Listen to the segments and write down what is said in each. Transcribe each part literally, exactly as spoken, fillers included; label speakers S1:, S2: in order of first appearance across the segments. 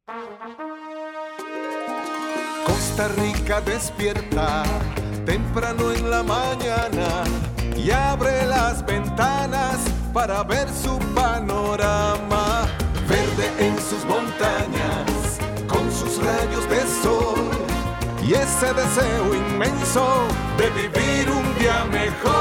S1: Costa Rica despierta temprano en la mañana y abre las ventanas para ver su panorama. Verde en sus montañas, con sus rayos de sol y ese deseo inmenso de vivir un día mejor.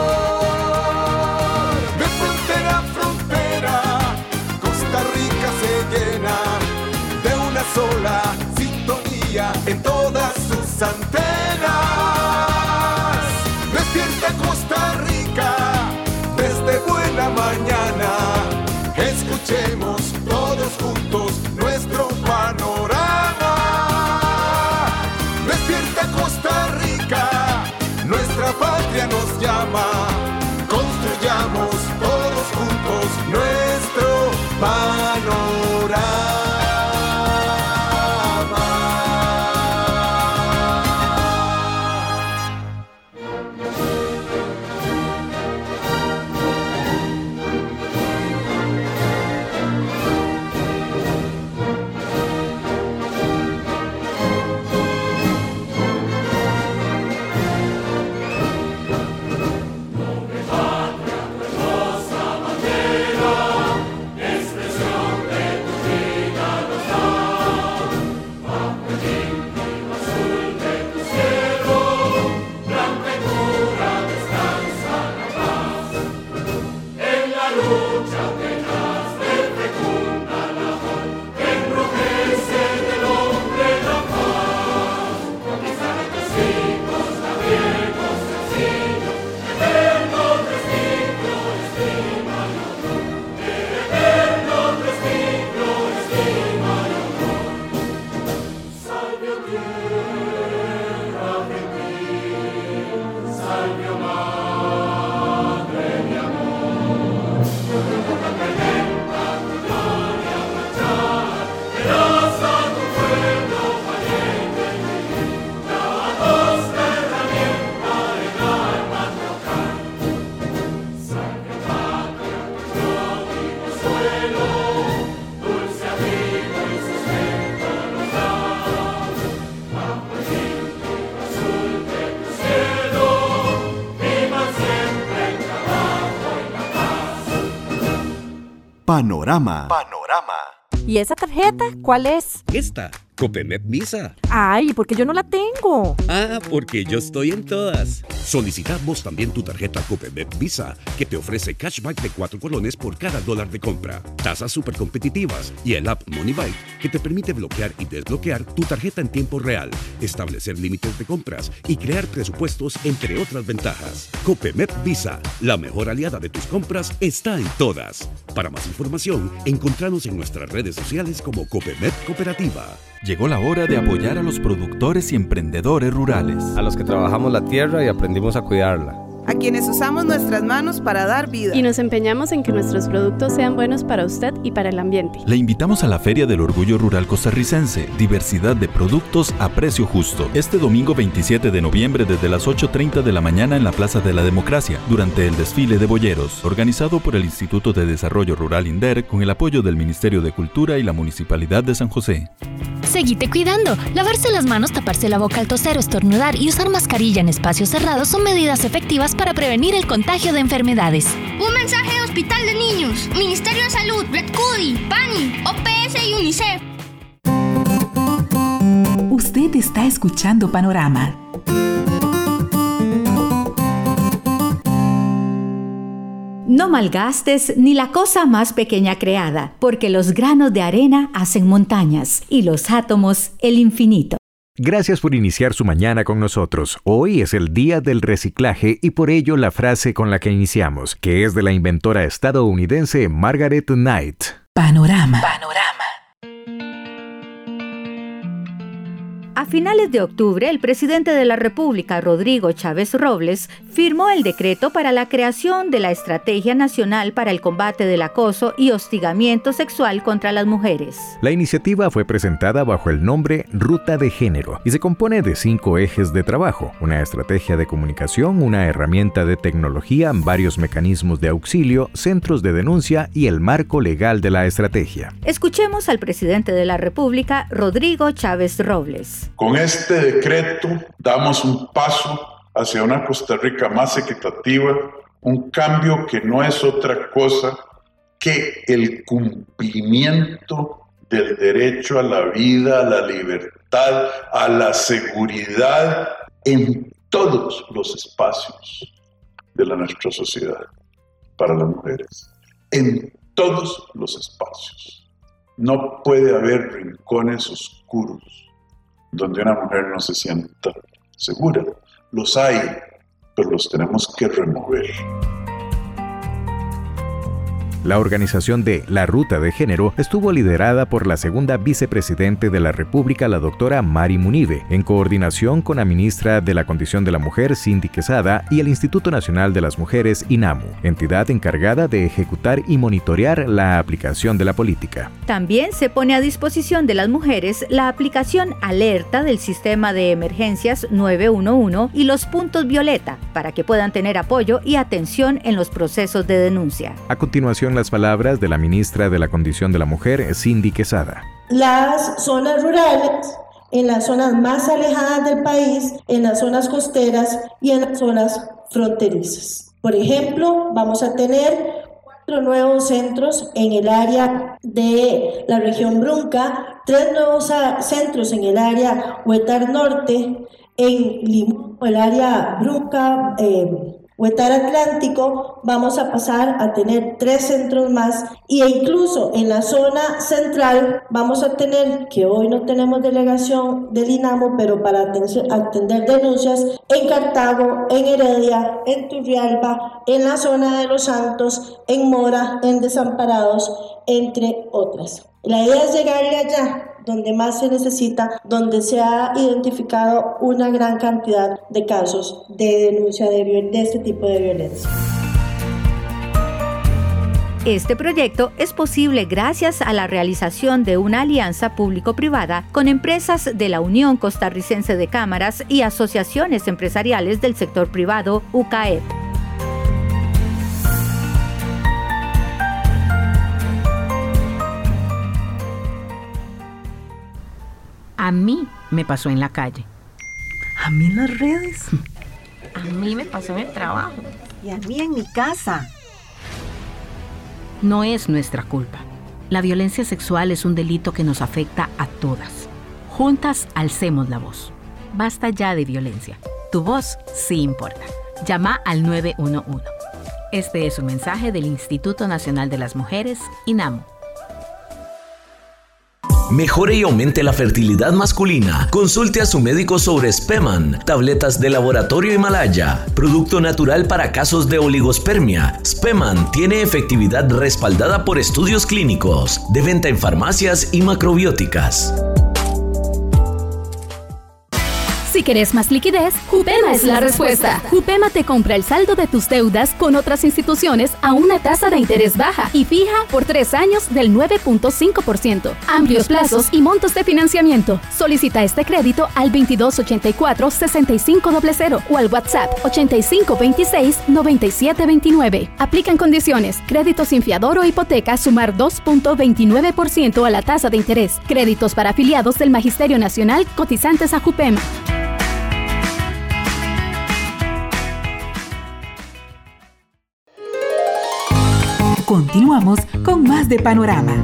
S1: De frontera a frontera, Costa Rica se llena de una sola sintonía en todas sus antenas. Despierta Costa Rica desde buena mañana. Escuchemos todos juntos nuestro panorama. Despierta Costa Rica, nuestra patria nos llama. Construyamos todos juntos nuestro panorama.
S2: Panorama.
S3: Panorama.
S4: ¿Y esa tarjeta cuál es?
S5: Esta, Copemet Visa.
S4: Ay, ¿por qué yo no la tengo?
S5: Ah, porque yo estoy en todas. Solicita vos también tu tarjeta Copemet Visa, que te ofrece cashback de cuatro colones por cada dólar de compra, tasas súper competitivas y el app MoneyBite, que te permite bloquear y desbloquear tu tarjeta en tiempo real, establecer límites de compras y crear presupuestos, entre otras ventajas. Copemet Visa, la mejor aliada de tus compras, está en todas. Para más información, encontranos en nuestras redes sociales como Copemet Cooperativa.
S6: Llegó la hora de apoyar a los productores y emprendedores rurales.
S7: A los que trabajamos la tierra y aprendimos a cuidarla.
S8: A quienes usamos nuestras manos para dar vida.
S9: Y nos empeñamos en que nuestros productos sean buenos para usted y para el ambiente.
S6: Le invitamos a la Feria del Orgullo Rural Costarricense. Diversidad de productos a precio justo. Este domingo veintisiete de noviembre desde las ocho treinta de la mañana en la Plaza de la Democracia, durante el desfile de boyeros, organizado por el Instituto de Desarrollo Rural INDER con el apoyo del Ministerio de Cultura y la Municipalidad de San José.
S10: Seguite cuidando. Lavarse las manos, taparse la boca al toser o estornudar y usar mascarilla en espacios cerrados son medidas efectivas para prevenir el contagio de enfermedades.
S11: Un mensaje de Hospital de Niños, Ministerio de Salud, Red Cudi, PANI, O P S y UNICEF.
S12: Usted está escuchando Panorama. No malgastes ni la cosa más pequeña creada, porque los granos de arena hacen montañas y los átomos el infinito.
S13: Gracias por iniciar su mañana con nosotros. Hoy es el Día del Reciclaje y por ello la frase con la que iniciamos, que es de la inventora estadounidense Margaret Knight.
S12: Panorama. Panorama. A finales de octubre, el presidente de la República, Rodrigo Chávez Robles, firmó el decreto para la creación de la Estrategia Nacional para el Combate del Acoso y Hostigamiento Sexual contra las Mujeres.
S13: La iniciativa fue presentada bajo el nombre Ruta de Género y se compone de cinco ejes de trabajo: una estrategia de comunicación, una herramienta de tecnología, varios mecanismos de auxilio, centros de denuncia y el marco legal de la estrategia.
S12: Escuchemos al presidente de la República, Rodrigo Chávez Robles.
S2: Con este decreto damos un paso hacia una Costa Rica más equitativa, un cambio que no es otra cosa que el cumplimiento del derecho a la vida, a la libertad, a la seguridad en todos los espacios de la nuestra sociedad para las mujeres, en todos los espacios. No puede haber rincones oscuros donde una mujer no se sienta segura. Los hay, pero los tenemos que remover.
S13: La organización de La Ruta de Género estuvo liderada por la segunda vicepresidente de la República, la doctora Mari Munive, en coordinación con la ministra de la Condición de la Mujer, Cindy Quesada, y el Instituto Nacional de las Mujeres, INAMU, entidad encargada de ejecutar y monitorear la aplicación de la política.
S12: También se pone a disposición de las mujeres la aplicación Alerta del Sistema de Emergencias nueve uno uno y los puntos violeta para que puedan tener apoyo y atención en los procesos de denuncia.
S13: A continuación, las palabras de la ministra de la Condición de la Mujer, Cindy Quesada.
S3: Las zonas rurales, en las zonas más alejadas del país, en las zonas costeras y en las zonas fronterizas. Por ejemplo, vamos a tener cuatro nuevos centros en el área de la región Brunca, tres nuevos centros en el área Huetar Norte, en Limón, el área Brunca, eh, Huetar Atlántico. Vamos a pasar a tener tres centros más, e incluso en la zona central vamos a tener, que hoy no tenemos delegación del INAMU, pero para atender denuncias en Cartago, en Heredia, en Turrialba, en la zona de Los Santos, en Mora, en Desamparados, entre otras. La idea es llegarle allá donde más se necesita, donde se ha identificado una gran cantidad de casos de denuncia de, de este tipo de violencia.
S12: Este proyecto es posible gracias a la realización de una alianza público-privada con empresas de la Unión Costarricense de Cámaras y asociaciones empresariales del sector privado, U C A E P.
S4: A mí me pasó en la calle.
S14: A mí en las redes.
S15: A mí me pasó en el trabajo.
S14: Y a mí en mi casa.
S4: No es nuestra culpa. La violencia sexual es un delito que nos afecta a todas. Juntas alcemos la voz. Basta ya de violencia. Tu voz sí importa. Llama al nueve uno uno. Este es un mensaje del Instituto Nacional de las Mujeres, INAMU.
S16: Mejore y aumente la fertilidad masculina. Consulte a su médico sobre Speman, tabletas de laboratorio Himalaya, producto natural para casos de oligospermia. Speman tiene efectividad respaldada por estudios clínicos, de venta en farmacias y macrobióticas.
S10: Si querés más liquidez, Jupema es la respuesta. Jupema te compra el saldo de tus deudas con otras instituciones a una tasa de interés baja y fija por tres años del nueve punto cinco por ciento. Amplios plazos y montos de financiamiento. Solicita este crédito al veintidós ochenta y cuatro sesenta y cinco cero cero o al WhatsApp ochenta y cinco veintiséis noventa y siete veintinueve. Aplican condiciones. Crédito sin fiador o hipoteca sumar dos punto veintinueve por ciento a la tasa de interés. Créditos para afiliados del Magisterio Nacional cotizantes a Jupema.
S14: Continuamos con más de Panorama.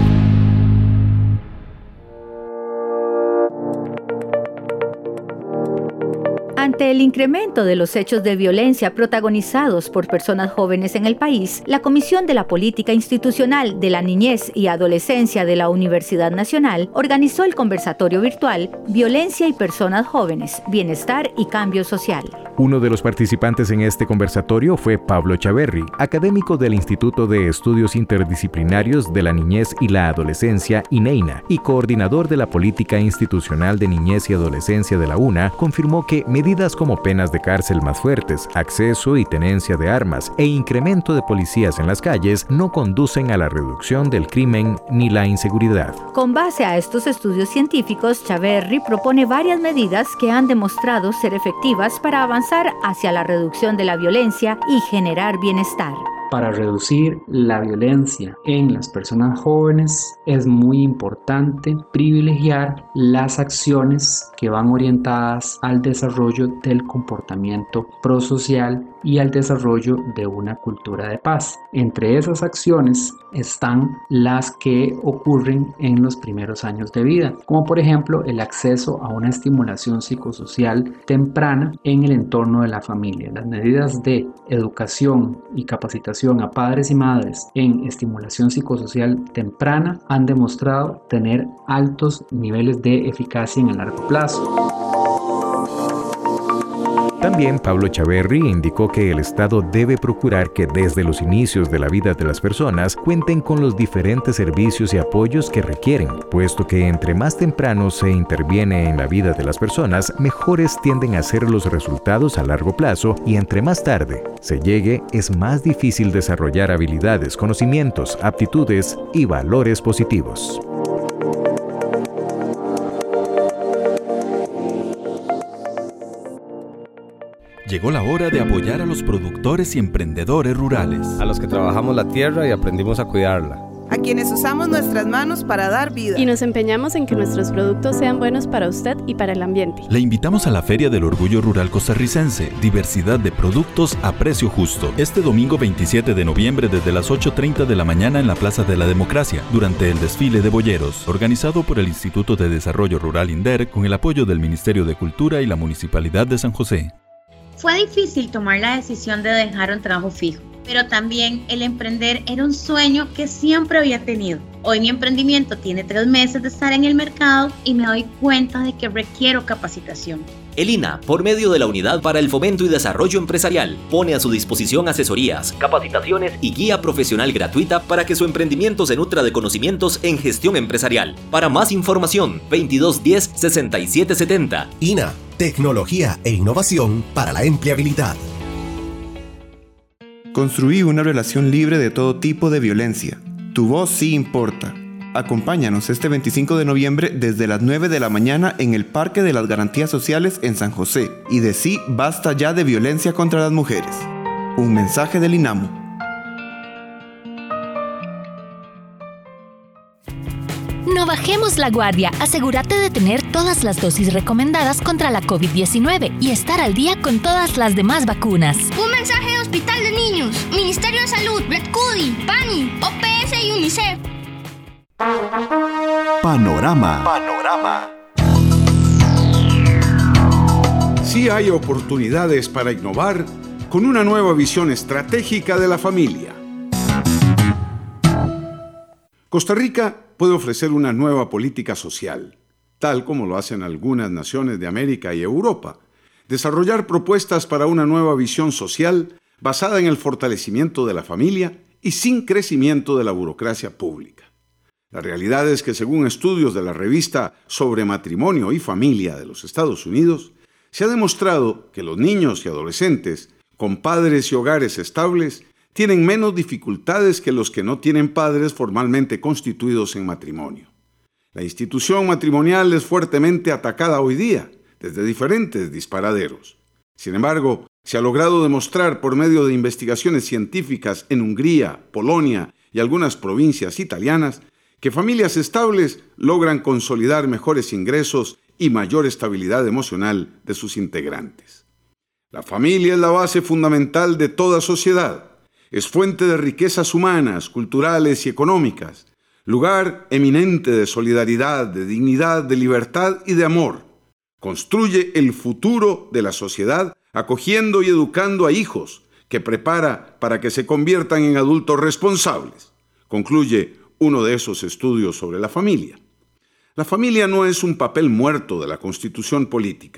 S12: Ante el incremento de los hechos de violencia protagonizados por personas jóvenes en el país, la Comisión de la Política Institucional de la Niñez y Adolescencia de la Universidad Nacional organizó el conversatorio virtual Violencia y Personas Jóvenes, Bienestar y Cambio Social.
S13: Uno de los participantes en este conversatorio fue Pablo Chaverri, académico del Instituto de Estudios Interdisciplinarios de la Niñez y la Adolescencia, INEINA, y coordinador de la Política Institucional de Niñez y Adolescencia de la UNA, confirmó que medidas como penas de cárcel más fuertes, acceso y tenencia de armas e incremento de policías en las calles no conducen a la reducción del crimen ni la inseguridad.
S12: Con base a estos estudios científicos, Chaverri propone varias medidas que han demostrado ser efectivas para avanzar hacia la reducción de la violencia y generar bienestar.
S17: Para reducir la violencia en las personas jóvenes es muy importante privilegiar las acciones que van orientadas al desarrollo del comportamiento prosocial y al desarrollo de una cultura de paz. Entre esas acciones están las que ocurren en los primeros años de vida, como por ejemplo el acceso a una estimulación psicosocial temprana en el entorno de la familia. Las medidas de educación y capacitación a padres y madres en estimulación psicosocial temprana han demostrado tener altos niveles de eficacia en el largo plazo.
S13: También Pablo Chaverri indicó que el Estado debe procurar que desde los inicios de la vida de las personas cuenten con los diferentes servicios y apoyos que requieren, puesto que entre más temprano se interviene en la vida de las personas, mejores tienden a ser los resultados a largo plazo, y entre más tarde se llegue, es más difícil desarrollar habilidades, conocimientos, aptitudes y valores positivos.
S6: Llegó la hora de apoyar a los productores y emprendedores rurales.
S7: A los que trabajamos la tierra y aprendimos a cuidarla.
S8: A quienes usamos nuestras manos para dar vida.
S9: Y nos empeñamos en que nuestros productos sean buenos para usted y para el ambiente.
S6: Le invitamos a la Feria del Orgullo Rural Costarricense. Diversidad de productos a precio justo. Este domingo veintisiete de noviembre desde las ocho treinta de la mañana en la Plaza de la Democracia, durante el desfile de boyeros, organizado por el Instituto de Desarrollo Rural INDER con el apoyo del Ministerio de Cultura y la Municipalidad de San José.
S18: Fue difícil tomar la decisión de dejar un trabajo fijo, pero también el emprender era un sueño que siempre había tenido. Hoy mi emprendimiento tiene tres meses de estar en el mercado y me doy cuenta de que requiero capacitación.
S19: El I N A, por medio de la Unidad para el Fomento y Desarrollo Empresarial, pone a su disposición asesorías, capacitaciones y guía profesional gratuita para que su emprendimiento se nutra de conocimientos en gestión empresarial. Para más información, veintidós diez sesenta y siete setenta.
S20: I N A, tecnología e innovación para la empleabilidad.
S21: Construí una relación libre de todo tipo de violencia. Tu voz sí importa. Acompáñanos este veinticinco de noviembre desde las nueve de la mañana en el Parque de las Garantías Sociales en San José y decí basta ya de violencia contra las mujeres. Un mensaje del INAMU.
S22: No bajemos la guardia. Asegúrate de tener todas las dosis recomendadas contra la COVID diecinueve y estar al día con todas las demás vacunas.
S11: Un mensaje de Hospital de Niños, Ministerio de Salud, Red C U D I, PANI, O P S y UNICEF.
S20: Panorama. Panorama.
S23: Sí hay oportunidades para innovar con una nueva visión estratégica de la familia. Costa Rica puede ofrecer una nueva política social, tal como lo hacen algunas naciones de América y Europa. Desarrollar propuestas para una nueva visión social basada en el fortalecimiento de la familia y sin crecimiento de la burocracia pública. La realidad es que, según estudios de la revista Sobre Matrimonio y Familia de los Estados Unidos, se ha demostrado que los niños y adolescentes con padres y hogares estables tienen menos dificultades que los que no tienen padres formalmente constituidos en matrimonio. La institución matrimonial es fuertemente atacada hoy día, desde diferentes disparaderos. Sin embargo, se ha logrado demostrar por medio de investigaciones científicas en Hungría, Polonia y algunas provincias italianas que familias estables logran consolidar mejores ingresos y mayor estabilidad emocional de sus integrantes. La familia es la base fundamental de toda sociedad. Es fuente de riquezas humanas, culturales y económicas, lugar eminente de solidaridad, de dignidad, de libertad y de amor. Construye el futuro de la sociedad acogiendo y educando a hijos que prepara para que se conviertan en adultos responsables, concluye uno de esos estudios sobre la familia. La familia no es un papel muerto de la Constitución política.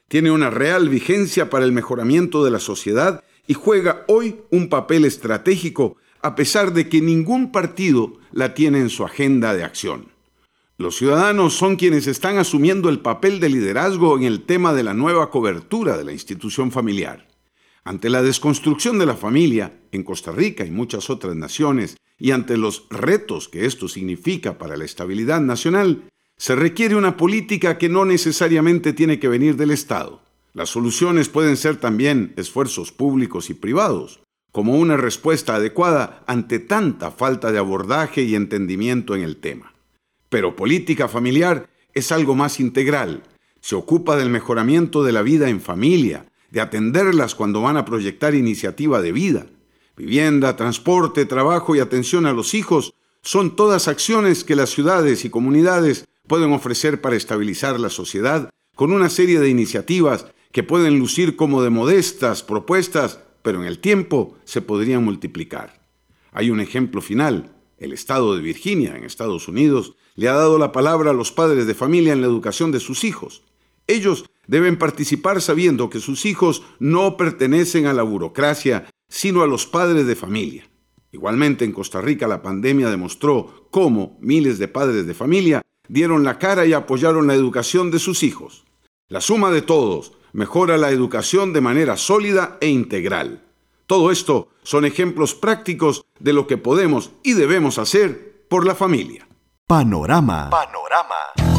S23: tiene una real vigencia para el mejoramiento de la sociedad y juega hoy un papel estratégico a pesar de que ningún partido la tiene en su agenda de acción. Los ciudadanos son quienes están asumiendo el papel de liderazgo en el tema de la nueva cobertura de la institución familiar. Ante la desconstrucción de la familia en Costa Rica y muchas otras naciones y ante los retos que esto significa para la estabilidad nacional, se requiere una política que no necesariamente tiene que venir del Estado. Las soluciones pueden ser también esfuerzos públicos y privados, como una respuesta adecuada ante tanta falta de abordaje y entendimiento en el tema. Pero política familiar es algo más integral. Se ocupa del mejoramiento de la vida en familia, de atenderlas cuando van a proyectar iniciativa de vida. Vivienda, transporte, trabajo y atención a los hijos son todas acciones que las ciudades y comunidades pueden ofrecer para estabilizar la sociedad con una serie de iniciativas que pueden lucir como de modestas propuestas, pero en el tiempo se podrían multiplicar. Hay un ejemplo final. El estado de Virginia, en Estados Unidos, le ha dado la palabra a los padres de familia en la educación de sus hijos. Ellos deben participar sabiendo que sus hijos no pertenecen a la burocracia, sino a los padres de familia. Igualmente, en Costa Rica la pandemia demostró cómo miles de padres de familia dieron la cara y apoyaron la educación de sus hijos. La suma de todos mejora la educación de manera sólida e integral. Todo esto son ejemplos prácticos de lo que podemos y debemos hacer por la familia.
S20: Panorama. Panorama.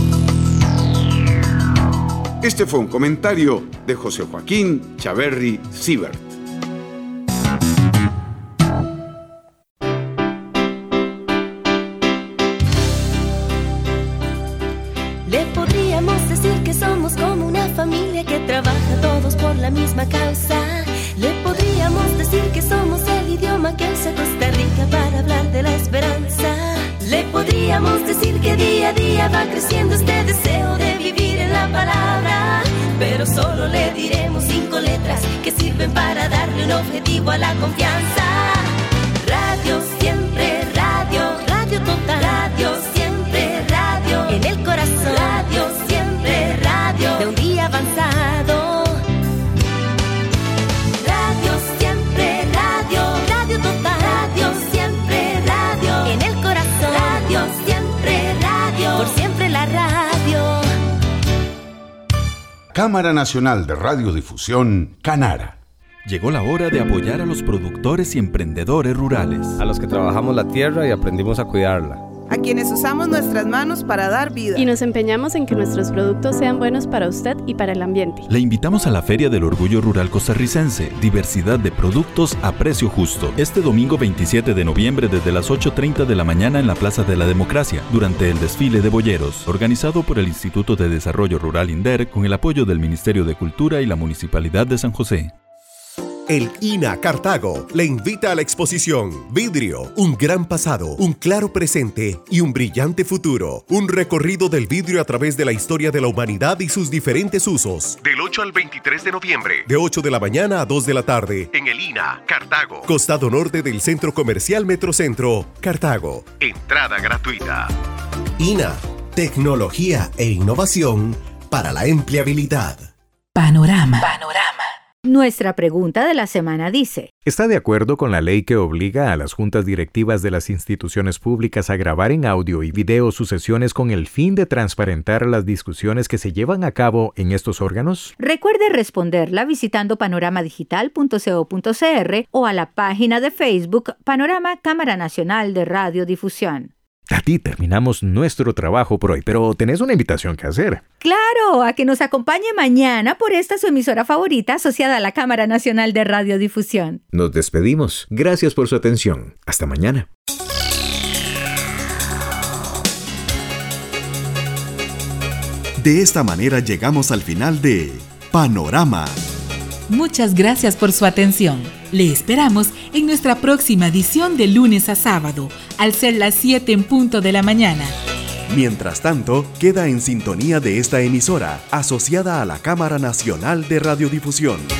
S23: Este fue un comentario de José Joaquín Chaverri Siebert.
S1: Le podríamos decir que somos como una familia que trabaja todos por la misma causa. Le podríamos decir que somos el idioma que usa Costa Rica para hablar de la esperanza. Le podríamos decir que día a día va creciendo este deseo de vivir en la palabra. Pero solo le diremos cinco letras que sirven para darle un objetivo a la confianza. Radio siempre, radio, radio total. Radio siempre, radio, en el corazón. Radio siempre, radio, de un día avanzado.
S23: Cámara Nacional de Radiodifusión, Canara.
S6: Llegó la hora de apoyar a los productores y emprendedores rurales.
S7: A los que trabajamos la tierra y aprendimos a cuidarla.
S8: A quienes usamos nuestras manos para dar vida.
S9: Y nos empeñamos en que nuestros productos sean buenos para usted y para el ambiente.
S6: Le invitamos a la Feria del Orgullo Rural Costarricense, diversidad de productos a precio justo. Este domingo veintisiete de noviembre desde las ocho treinta de la mañana en la Plaza de la Democracia, durante el desfile de boyeros, organizado por el Instituto de Desarrollo Rural INDER con el apoyo del Ministerio de Cultura y la Municipalidad de San José.
S20: El I N A Cartago le invita a la exposición Vidrio, un gran pasado, un claro presente y un brillante futuro. Un recorrido del vidrio a través de la historia de la humanidad y sus diferentes usos. Del ocho al veintitrés de noviembre. De ocho de la mañana a dos de la tarde. En el I N A Cartago. Costado norte del Centro Comercial Metrocentro, Cartago. Entrada gratuita. I N A, tecnología e innovación para la empleabilidad.
S14: Panorama. Panorama.
S12: Nuestra pregunta de la semana dice:
S13: ¿está de acuerdo con la ley que obliga a las juntas directivas de las instituciones públicas a grabar en audio y video sus sesiones con el fin de transparentar las discusiones que se llevan a cabo en estos órganos?
S12: Recuerde responderla visitando panorama digital punto co punto cr o a la página de Facebook Panorama Cámara Nacional de Radiodifusión.
S13: A ti terminamos nuestro trabajo por hoy, pero tenés una invitación que hacer.
S12: ¡Claro! A que nos acompañe mañana por esta su emisora favorita asociada a la Cámara Nacional de Radiodifusión.
S13: Nos despedimos. Gracias por su atención. Hasta mañana.
S20: De esta manera llegamos al final de Panorama.
S14: Muchas gracias por su atención. Le esperamos en nuestra próxima edición de lunes a sábado, al ser las siete en punto de la mañana.
S20: Mientras tanto, queda en sintonía de esta emisora, asociada a la Cámara Nacional de Radiodifusión.